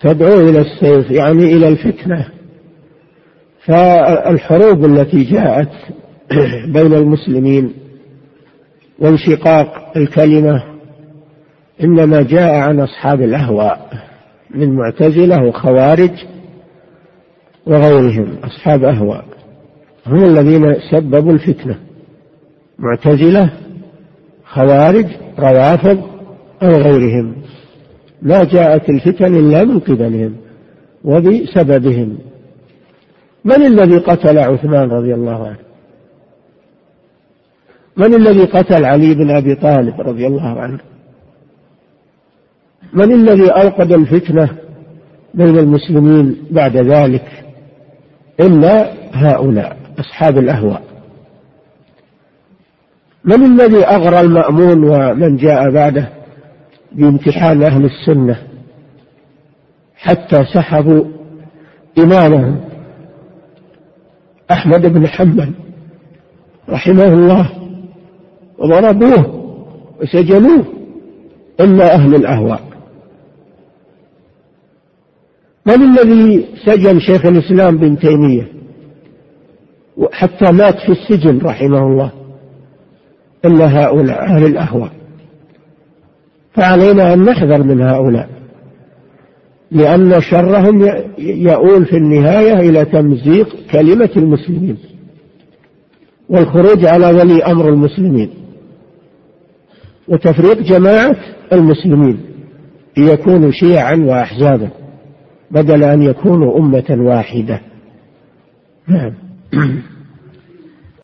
تدعو إلى السيف يعني إلى الفتنة. فالحروب التي جاءت بين المسلمين وانشقاق الكلمة إنما جاء عن أصحاب الأهواء من معتزلة وخوارج وغيرهم. أصحاب أهواء هم الذين سببوا الفتنة، معتزلة، خوارج، روافض أو غيرهم. لا جاءت الفتن إلا من قبلهم وبسببهم. من الذي قتل عثمان رضي الله عنه؟ من الذي قتل علي بن أبي طالب رضي الله عنه؟ من الذي أوقد الفتنة بين المسلمين بعد ذلك إلا هؤلاء أصحاب الأهواء. من الذي أغرى المأمون ومن جاء بعده بامتحان أهل السنة حتى سحبوا إمامهم أحمد بن حنبل رحمه الله وضربوه وسجنوه إلا أهل الأهواء؟ من الذي سجن شيخ الإسلام بن تيمية حتى مات في السجن رحمه الله إلا هؤلاء أهل الأهواء؟ فعلينا أن نحذر من هؤلاء، لأن شرهم يؤول في النهاية إلى تمزيق كلمة المسلمين والخروج على ولي أمر المسلمين وتفريق جماعة المسلمين ليكونوا شيعا وأحزابا بدل أن يكونوا أمة واحدة. نعم.